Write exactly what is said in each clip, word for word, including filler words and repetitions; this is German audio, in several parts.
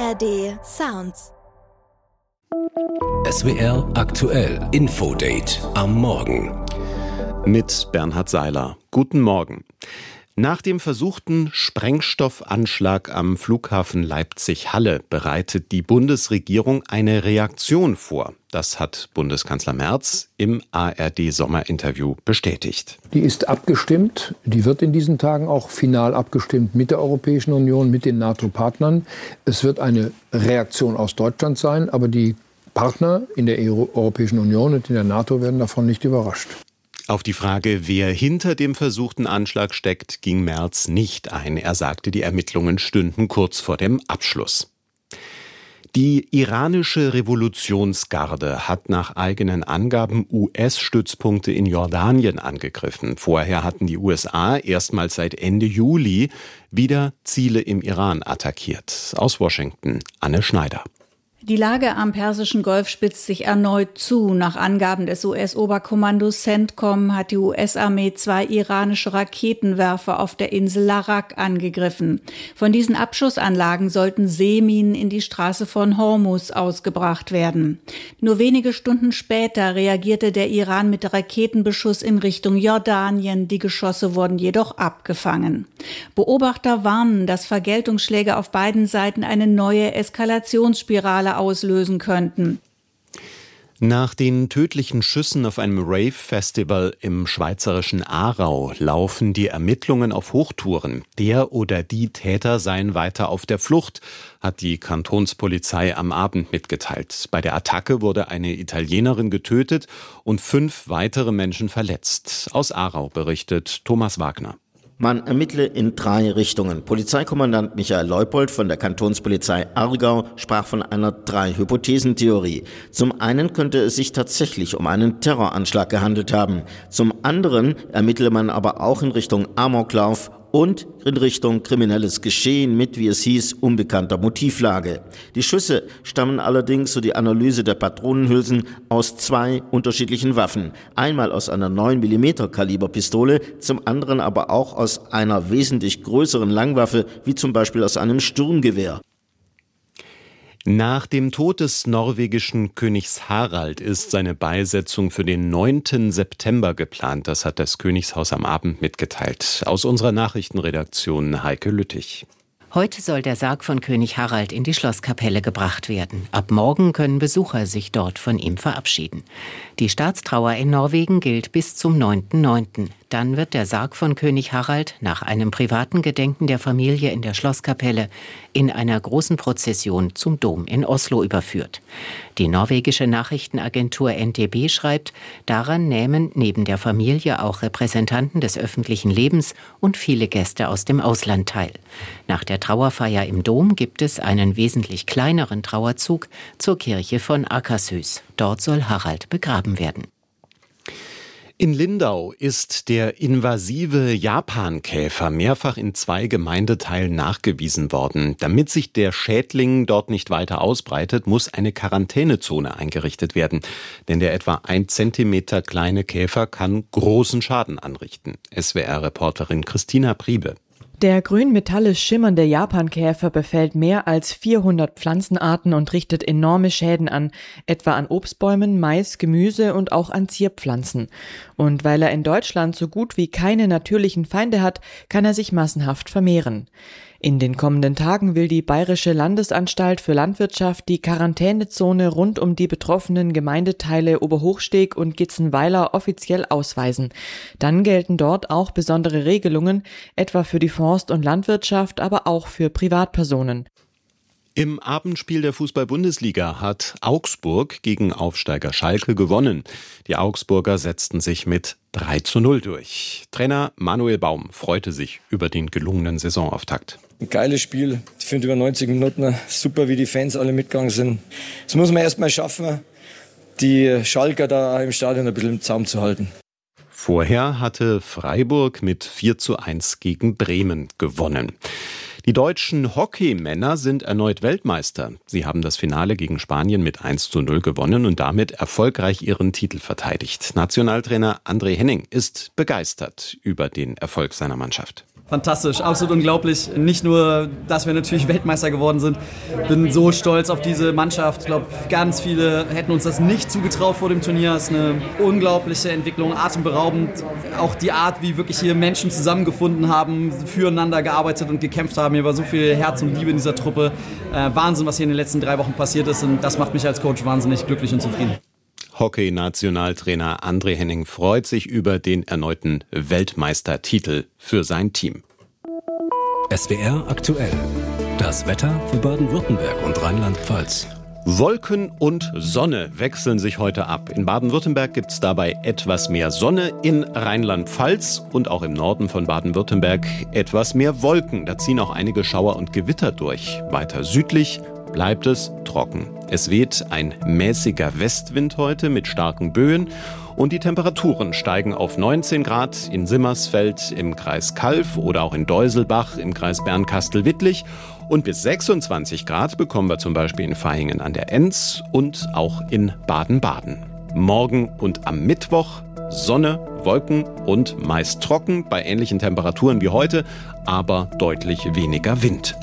R D Sounds. S W R aktuell Infodate am Morgen. Mit Bernhard Seiler. Guten Morgen. Nach dem versuchten Sprengstoffanschlag am Flughafen Leipzig-Halle bereitet die Bundesregierung eine Reaktion vor. Das hat Bundeskanzler Merz im A R D-Sommerinterview bestätigt. Die ist abgestimmt. Die wird in diesen Tagen auch final abgestimmt mit der Europäischen Union, mit den NATO-Partnern. Es wird eine Reaktion aus Deutschland sein, aber die Partner in der Europäischen Union und in der NATO werden davon nicht überrascht. Auf die Frage, wer hinter dem versuchten Anschlag steckt, ging Merz nicht ein. Er sagte, die Ermittlungen stünden kurz vor dem Abschluss. Die iranische Revolutionsgarde hat nach eigenen Angaben U S-Stützpunkte in Jordanien angegriffen. Vorher hatten die U S A erstmals seit Ende Juli wieder Ziele im Iran attackiert. Aus Washington, Anne Schneider. Die Lage am Persischen Golf spitzt sich erneut zu. Nach Angaben des U S-Oberkommandos CENTCOM hat die U S-Armee zwei iranische Raketenwerfer auf der Insel Larak angegriffen. Von diesen Abschussanlagen sollten Seeminen in die Straße von Hormuz ausgebracht werden. Nur wenige Stunden später reagierte der Iran mit Raketenbeschuss in Richtung Jordanien. Die Geschosse wurden jedoch abgefangen. Beobachter warnen, dass Vergeltungsschläge auf beiden Seiten eine neue Eskalationsspirale auslösen könnten. Nach den tödlichen Schüssen auf einem Rave-Festival im schweizerischen Aarau laufen die Ermittlungen auf Hochtouren. Der oder die Täter seien weiter auf der Flucht, hat die Kantonspolizei am Abend mitgeteilt. Bei der Attacke wurde eine Italienerin getötet und fünf weitere Menschen verletzt. Aus Aarau berichtet Thomas Wagner. Man ermittle in drei Richtungen. Polizeikommandant Michael Leupold von der Kantonspolizei Aargau sprach von einer Drei-Hypothesen-Theorie. Zum einen könnte es sich tatsächlich um einen Terroranschlag gehandelt haben. Zum anderen ermittle man aber auch in Richtung Amoklauf und in Richtung kriminelles Geschehen mit, wie es hieß, unbekannter Motivlage. Die Schüsse stammen allerdings, so die Analyse der Patronenhülsen, aus zwei unterschiedlichen Waffen. Einmal aus einer neun Millimeter Kaliberpistole, zum anderen aber auch aus einer wesentlich größeren Langwaffe, wie zum Beispiel aus einem Sturmgewehr. Nach dem Tod des norwegischen Königs Harald ist seine Beisetzung für den neunten September geplant. Das hat das Königshaus am Abend mitgeteilt. Aus unserer Nachrichtenredaktion Heike Lüttich. Heute soll der Sarg von König Harald in die Schlosskapelle gebracht werden. Ab morgen können Besucher sich dort von ihm verabschieden. Die Staatstrauer in Norwegen gilt bis zum neunten neunten Dann wird der Sarg von König Harald nach einem privaten Gedenken der Familie in der Schlosskapelle in einer großen Prozession zum Dom in Oslo überführt. Die norwegische Nachrichtenagentur N T B schreibt, daran nähmen neben der Familie auch Repräsentanten des öffentlichen Lebens und viele Gäste aus dem Ausland teil. Nach der Trauerfeier im Dom gibt es einen wesentlich kleineren Trauerzug zur Kirche von Akershus. Dort soll Harald begraben werden. In Lindau ist der invasive Japankäfer mehrfach in zwei Gemeindeteilen nachgewiesen worden. Damit sich der Schädling dort nicht weiter ausbreitet, muss eine Quarantänezone eingerichtet werden. Denn der etwa ein Zentimeter kleine Käfer kann großen Schaden anrichten. S W R-Reporterin Christina Priebe. Der grün-metallisch schimmernde Japankäfer befällt mehr als vierhundert Pflanzenarten und richtet enorme Schäden an, etwa an Obstbäumen, Mais, Gemüse und auch an Zierpflanzen. Und weil er in Deutschland so gut wie keine natürlichen Feinde hat, kann er sich massenhaft vermehren. In den kommenden Tagen will die Bayerische Landesanstalt für Landwirtschaft die Quarantänezone rund um die betroffenen Gemeindeteile Oberhochsteg und Gitzenweiler offiziell ausweisen. Dann gelten dort auch besondere Regelungen, etwa für die Forst- und Landwirtschaft, aber auch für Privatpersonen. Im Abendspiel der Fußball-Bundesliga hat Augsburg gegen Aufsteiger Schalke gewonnen. Die Augsburger setzten sich mit drei zu null durch. Trainer Manuel Baum freute sich über den gelungenen Saisonauftakt. Ein geiles Spiel. Ich finde über neunzig Minuten super, wie die Fans alle mitgegangen sind. Das muss man erst mal schaffen, die Schalker da im Stadion ein bisschen im Zaum zu halten. Vorher hatte Freiburg mit vier zu eins gegen Bremen gewonnen. Die deutschen Hockeymänner sind erneut Weltmeister. Sie haben das Finale gegen Spanien mit eins zu null gewonnen und damit erfolgreich ihren Titel verteidigt. Nationaltrainer André Henning ist begeistert über den Erfolg seiner Mannschaft. Fantastisch, absolut unglaublich. Nicht nur, dass wir natürlich Weltmeister geworden sind. Bin so stolz auf diese Mannschaft. Ich glaube, ganz viele hätten uns das nicht zugetraut vor dem Turnier. Es ist eine unglaubliche Entwicklung, atemberaubend. Auch die Art, wie wirklich hier Menschen zusammengefunden haben, füreinander gearbeitet und gekämpft haben. Hier war so viel Herz und Liebe in dieser Truppe. Äh, Wahnsinn, was hier in den letzten drei Wochen passiert ist. Und das macht mich als Coach wahnsinnig glücklich und zufrieden. Hockey-Nationaltrainer André Henning freut sich über den erneuten Weltmeistertitel für sein Team. S W R aktuell. Das Wetter für Baden-Württemberg und Rheinland-Pfalz. Wolken und Sonne wechseln sich heute ab. In Baden-Württemberg gibt es dabei etwas mehr Sonne, in Rheinland-Pfalz und auch im Norden von Baden-Württemberg etwas mehr Wolken. Da ziehen auch einige Schauer und Gewitter durch. Weiter südlich bleibt es trocken. Es weht ein mäßiger Westwind heute mit starken Böen und die Temperaturen steigen auf neunzehn Grad in Simmersfeld im Kreis Calw oder auch in Deuselbach im Kreis Bernkastel-Wittlich und bis sechsundzwanzig Grad bekommen wir zum Beispiel in Vaihingen an der Enz und auch in Baden-Baden. Morgen und am Mittwoch Sonne, Wolken und meist trocken bei ähnlichen Temperaturen wie heute, aber deutlich weniger Wind.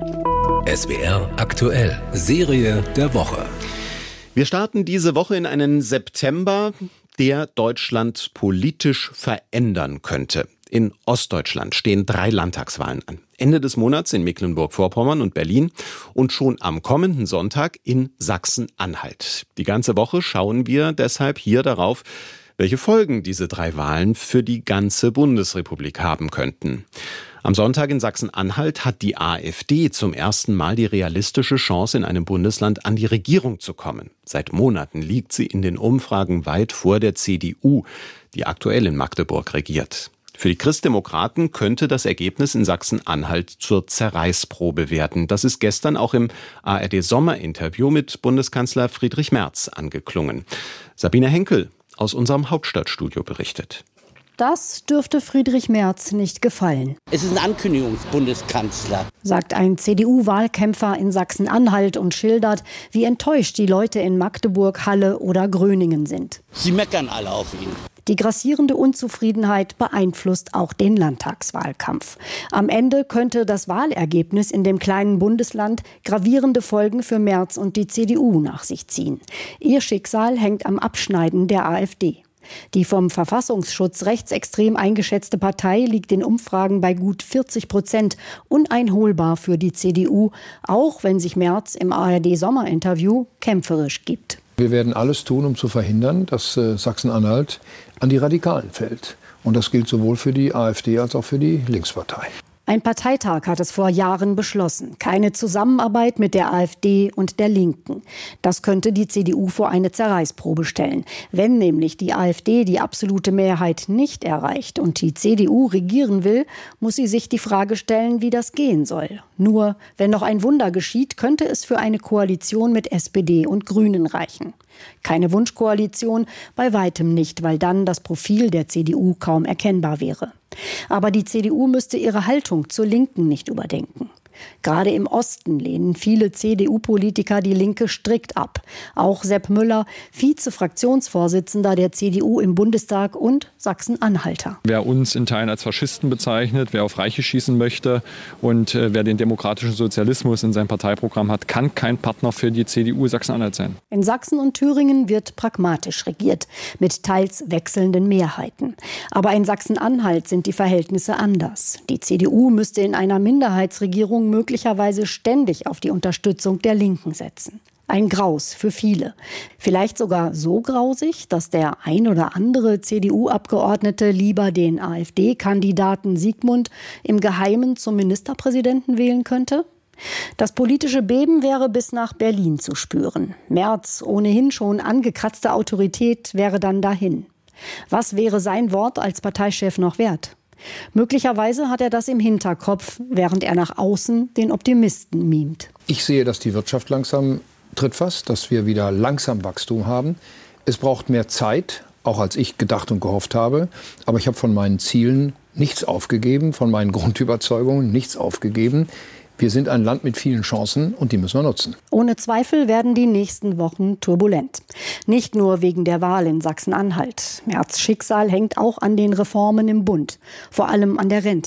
S W R aktuell. Serie der Woche. Wir starten diese Woche in einen September, der Deutschland politisch verändern könnte. In Ostdeutschland stehen drei Landtagswahlen an. Ende des Monats in Mecklenburg-Vorpommern und Berlin und schon am kommenden Sonntag in Sachsen-Anhalt. Die ganze Woche schauen wir deshalb hier darauf, welche Folgen diese drei Wahlen für die ganze Bundesrepublik haben könnten. Am Sonntag in Sachsen-Anhalt hat die AfD zum ersten Mal die realistische Chance, in einem Bundesland an die Regierung zu kommen. Seit Monaten liegt sie in den Umfragen weit vor der C D U, die aktuell in Magdeburg regiert. Für die Christdemokraten könnte das Ergebnis in Sachsen-Anhalt zur Zerreißprobe werden. Das ist gestern auch im A R D-Sommerinterview mit Bundeskanzler Friedrich Merz angeklungen. Sabine Henkel aus unserem Hauptstadtstudio berichtet. Das dürfte Friedrich Merz nicht gefallen. Es ist ein Ankündigungsbundeskanzler, sagt ein C D U-Wahlkämpfer in Sachsen-Anhalt und schildert, wie enttäuscht die Leute in Magdeburg, Halle oder Gröningen sind. Sie meckern alle auf ihn. Die grassierende Unzufriedenheit beeinflusst auch den Landtagswahlkampf. Am Ende könnte das Wahlergebnis in dem kleinen Bundesland gravierende Folgen für Merz und die C D U nach sich ziehen. Ihr Schicksal hängt am Abschneiden der AfD. Die vom Verfassungsschutz rechtsextrem eingeschätzte Partei liegt in Umfragen bei gut vierzig Prozent, uneinholbar für die C D U, auch wenn sich Merz im A R D-Sommerinterview kämpferisch gibt. Wir werden alles tun, um zu verhindern, dass äh, Sachsen-Anhalt an die Radikalen fällt. Und das gilt sowohl für die AfD als auch für die Linkspartei. Ein Parteitag hat es vor Jahren beschlossen. Keine Zusammenarbeit mit der AfD und der Linken. Das könnte die C D U vor eine Zerreißprobe stellen. Wenn nämlich die AfD die absolute Mehrheit nicht erreicht und die C D U regieren will, muss sie sich die Frage stellen, wie das gehen soll. Nur, wenn noch ein Wunder geschieht, könnte es für eine Koalition mit S P D und Grünen reichen. Keine Wunschkoalition, bei weitem nicht, weil dann das Profil der C D U kaum erkennbar wäre. Aber die C D U müsste ihre Haltung zur Linken nicht überdenken. Gerade im Osten lehnen viele C D U-Politiker die Linke strikt ab. Auch Sepp Müller, Vize-Fraktionsvorsitzender der C D U im Bundestag und Sachsen-Anhalter. Wer uns in Teilen als Faschisten bezeichnet, wer auf Reiche schießen möchte und äh, wer den demokratischen Sozialismus in seinem Parteiprogramm hat, kann kein Partner für die C D U Sachsen-Anhalt sein. In Sachsen und Thüringen wird pragmatisch regiert, mit teils wechselnden Mehrheiten. Aber in Sachsen-Anhalt sind die Verhältnisse anders. Die C D U müsste in einer Minderheitsregierung möglicherweise ständig auf die Unterstützung der Linken setzen. Ein Graus für viele. Vielleicht sogar so grausig, dass der ein oder andere C D U-Abgeordnete lieber den AfD-Kandidaten Sigmund im Geheimen zum Ministerpräsidenten wählen könnte? Das politische Beben wäre bis nach Berlin zu spüren. Merz, ohnehin schon angekratzte Autorität, wäre dann dahin. Was wäre sein Wort als Parteichef noch wert? Möglicherweise hat er das im Hinterkopf, während er nach außen den Optimisten mimt. Ich sehe, dass die Wirtschaft langsam trittfast, dass wir wieder langsam Wachstum haben. Es braucht mehr Zeit, auch als ich gedacht und gehofft habe. Aber ich habe von meinen Zielen nichts aufgegeben, von meinen Grundüberzeugungen nichts aufgegeben. Wir sind ein Land mit vielen Chancen und die müssen wir nutzen. Ohne Zweifel werden die nächsten Wochen turbulent. Nicht nur wegen der Wahl in Sachsen-Anhalt. Merz' Schicksal hängt auch an den Reformen im Bund, vor allem an der Rente.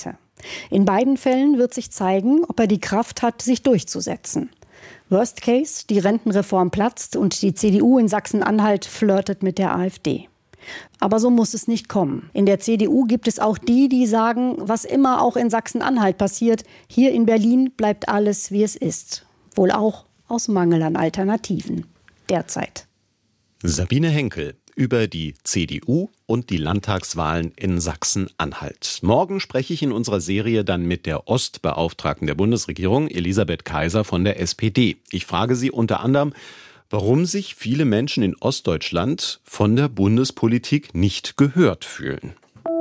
In beiden Fällen wird sich zeigen, ob er die Kraft hat, sich durchzusetzen. Worst Case, die Rentenreform platzt und die C D U in Sachsen-Anhalt flirtet mit der AfD. Aber so muss es nicht kommen. In der C D U gibt es auch die, die sagen, was immer auch in Sachsen-Anhalt passiert, hier in Berlin bleibt alles, wie es ist. Wohl auch aus Mangel an Alternativen. Derzeit. Sabine Henkel über die C D U und die Landtagswahlen in Sachsen-Anhalt. Morgen spreche ich in unserer Serie dann mit der Ostbeauftragten der Bundesregierung, Elisabeth Kaiser von der S P D. Ich frage sie unter anderem, warum sich viele Menschen in Ostdeutschland von der Bundespolitik nicht gehört fühlen.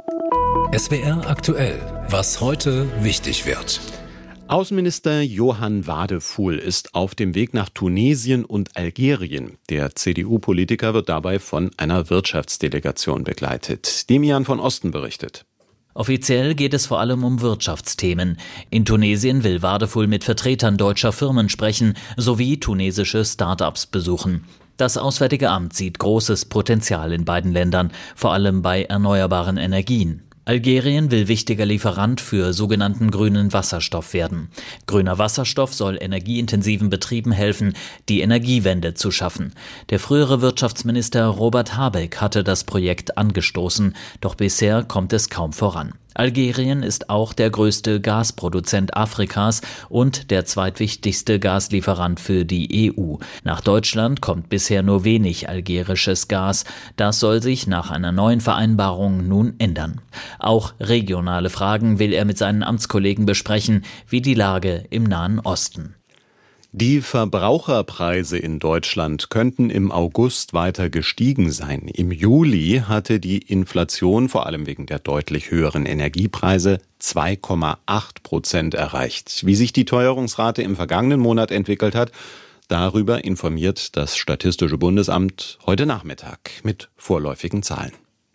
S W R aktuell, was heute wichtig wird. Außenminister Johann Wadefuhl ist auf dem Weg nach Tunesien und Algerien. Der C D U-Politiker wird dabei von einer Wirtschaftsdelegation begleitet. Demian von Osten berichtet. Offiziell geht es vor allem um Wirtschaftsthemen. In Tunesien will Wadefuhl mit Vertretern deutscher Firmen sprechen, sowie tunesische Start-ups besuchen. Das Auswärtige Amt sieht großes Potenzial in beiden Ländern, vor allem bei erneuerbaren Energien. Algerien will wichtiger Lieferant für sogenannten grünen Wasserstoff werden. Grüner Wasserstoff soll energieintensiven Betrieben helfen, die Energiewende zu schaffen. Der frühere Wirtschaftsminister Robert Habeck hatte das Projekt angestoßen, doch bisher kommt es kaum voran. Algerien ist auch der größte Gasproduzent Afrikas und der zweitwichtigste Gaslieferant für die E U. Nach Deutschland kommt bisher nur wenig algerisches Gas. Das soll sich nach einer neuen Vereinbarung nun ändern. Auch regionale Fragen will er mit seinen Amtskollegen besprechen, wie die Lage im Nahen Osten. Die Verbraucherpreise in Deutschland könnten im August weiter gestiegen sein. Im Juli hatte die Inflation vor allem wegen der deutlich höheren Energiepreise zwei Komma acht Prozent erreicht. Wie sich die Teuerungsrate im vergangenen Monat entwickelt hat, darüber informiert das Statistische Bundesamt heute Nachmittag mit vorläufigen Zahlen.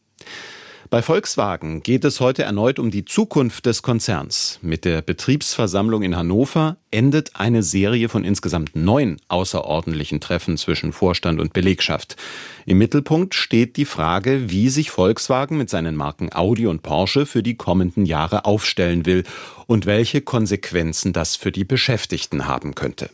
Bei Volkswagen geht es heute erneut um die Zukunft des Konzerns. Mit der Betriebsversammlung in Hannover endet eine Serie von insgesamt neun außerordentlichen Treffen zwischen Vorstand und Belegschaft. Im Mittelpunkt steht die Frage, wie sich Volkswagen mit seinen Marken Audi und Porsche für die kommenden Jahre aufstellen will und welche Konsequenzen das für die Beschäftigten haben könnte.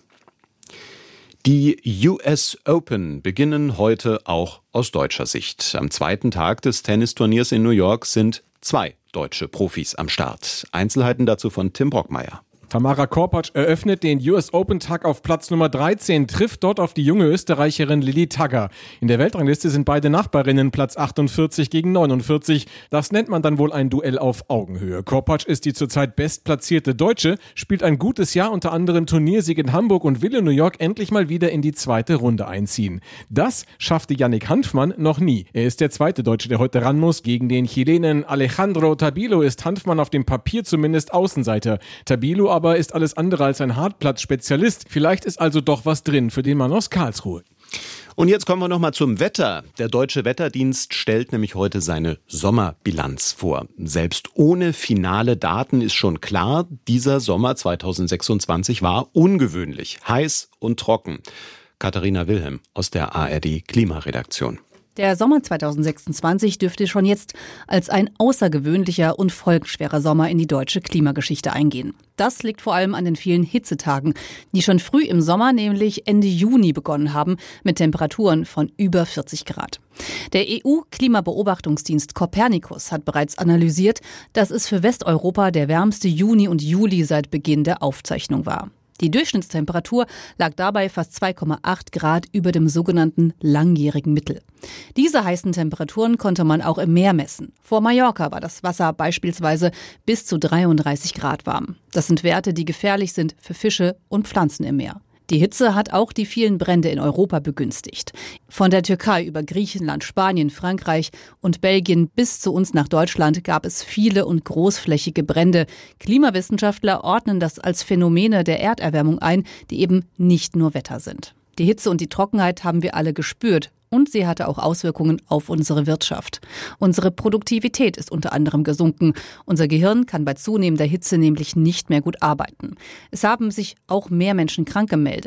Die U S Open beginnen heute auch aus deutscher Sicht. Am zweiten Tag des Tennisturniers in New York sind zwei deutsche Profis am Start. Einzelheiten dazu von Tim Brockmeier. Tamara Korpatsch eröffnet den U S Open-Tag auf Platz Nummer dreizehn, trifft dort auf die junge Österreicherin Lilly Tagger. In der Weltrangliste sind beide Nachbarinnen Platz achtundvierzig gegen neunundvierzig. Das nennt man dann wohl ein Duell auf Augenhöhe. Korpatsch ist die zurzeit bestplatzierte Deutsche, spielt ein gutes Jahr, unter anderem Turniersieg in Hamburg und will in New York endlich mal wieder in die zweite Runde einziehen. Das schaffte Yannick Hanfmann noch nie. Er ist der zweite Deutsche, der heute ran muss. Gegen den Chilenen Alejandro Tabilo ist Hanfmann auf dem Papier zumindest Außenseiter. Tabilo aber Aber ist alles andere als ein Hartplatz-Spezialist. Vielleicht ist also doch was drin für den Mann aus Karlsruhe. Und jetzt kommen wir noch mal zum Wetter. Der Deutsche Wetterdienst stellt nämlich heute seine Sommerbilanz vor. Selbst ohne finale Daten ist schon klar, dieser Sommer zweitausendsechsundzwanzig war ungewöhnlich, heiß und trocken. Katharina Wilhelm aus der A R D-Klimaredaktion. Der Sommer zweitausendsechsundzwanzig dürfte schon jetzt als ein außergewöhnlicher und folgenschwerer Sommer in die deutsche Klimageschichte eingehen. Das liegt vor allem an den vielen Hitzetagen, die schon früh im Sommer, nämlich Ende Juni, begonnen haben, mit Temperaturen von über vierzig Grad. Der E U-Klimabeobachtungsdienst Copernicus hat bereits analysiert, dass es für Westeuropa der wärmste Juni und Juli seit Beginn der Aufzeichnung war. Die Durchschnittstemperatur lag dabei fast zwei Komma acht Grad über dem sogenannten langjährigen Mittel. Diese heißen Temperaturen konnte man auch im Meer messen. Vor Mallorca war das Wasser beispielsweise bis zu dreiunddreißig Grad warm. Das sind Werte, die gefährlich sind für Fische und Pflanzen im Meer. Die Hitze hat auch die vielen Brände in Europa begünstigt. Von der Türkei über Griechenland, Spanien, Frankreich und Belgien bis zu uns nach Deutschland gab es viele und großflächige Brände. Klimawissenschaftler ordnen das als Phänomene der Erderwärmung ein, die eben nicht nur Wetter sind. Die Hitze und die Trockenheit haben wir alle gespürt. Und sie hatte auch Auswirkungen auf unsere Wirtschaft. Unsere Produktivität ist unter anderem gesunken. Unser Gehirn kann bei zunehmender Hitze nämlich nicht mehr gut arbeiten. Es haben sich auch mehr Menschen krank gemeldet.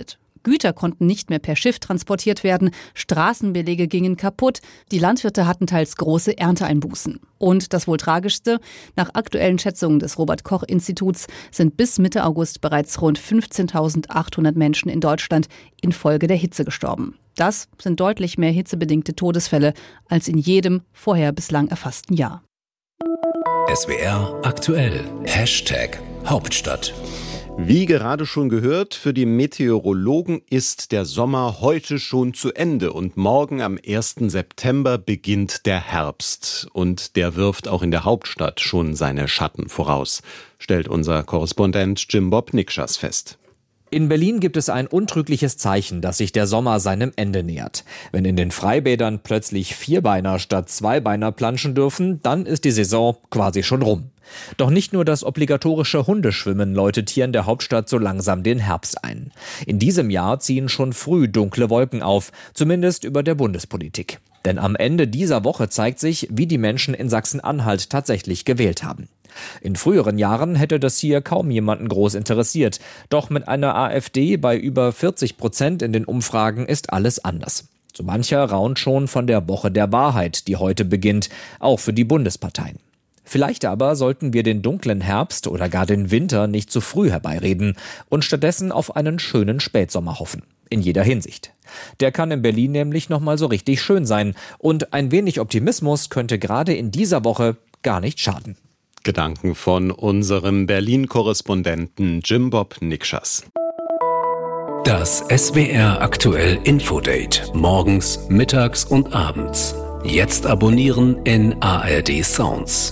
Güter konnten nicht mehr per Schiff transportiert werden, Straßenbeläge gingen kaputt, die Landwirte hatten teils große Ernteeinbußen. Und das wohl Tragischste, nach aktuellen Schätzungen des Robert-Koch-Instituts sind bis Mitte August bereits rund fünfzehntausendachthundert Menschen in Deutschland infolge der Hitze gestorben. Das sind deutlich mehr hitzebedingte Todesfälle als in jedem vorher bislang erfassten Jahr. S W R aktuell. Hashtag Hauptstadt. Wie gerade schon gehört, für die Meteorologen ist der Sommer heute schon zu Ende und morgen am ersten September beginnt der Herbst. Und der wirft auch in der Hauptstadt schon seine Schatten voraus, stellt unser Korrespondent Jim Bob Nikschas fest. In Berlin gibt es ein untrügliches Zeichen, dass sich der Sommer seinem Ende nähert. Wenn in den Freibädern plötzlich Vierbeiner statt Zweibeiner planschen dürfen, dann ist die Saison quasi schon rum. Doch nicht nur das obligatorische Hundeschwimmen läutet hier in der Hauptstadt so langsam den Herbst ein. In diesem Jahr ziehen schon früh dunkle Wolken auf, zumindest über der Bundespolitik. Denn am Ende dieser Woche zeigt sich, wie die Menschen in Sachsen-Anhalt tatsächlich gewählt haben. In früheren Jahren hätte das hier kaum jemanden groß interessiert. Doch mit einer AfD bei über vierzig Prozent in den Umfragen ist alles anders. So mancher raunt schon von der Woche der Wahrheit, die heute beginnt, auch für die Bundesparteien. Vielleicht aber sollten wir den dunklen Herbst oder gar den Winter nicht zu früh herbeireden und stattdessen auf einen schönen Spätsommer hoffen. In jeder Hinsicht. Der kann in Berlin nämlich nochmal so richtig schön sein. Und ein wenig Optimismus könnte gerade in dieser Woche gar nicht schaden. Gedanken von unserem Berlin-Korrespondenten Jim Bob Nikschas. Das S W R aktuell Infodate. Morgens, mittags und abends. Jetzt abonnieren in A R D Sounds.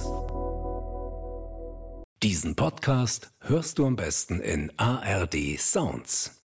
Diesen Podcast hörst du am besten in A R D Sounds.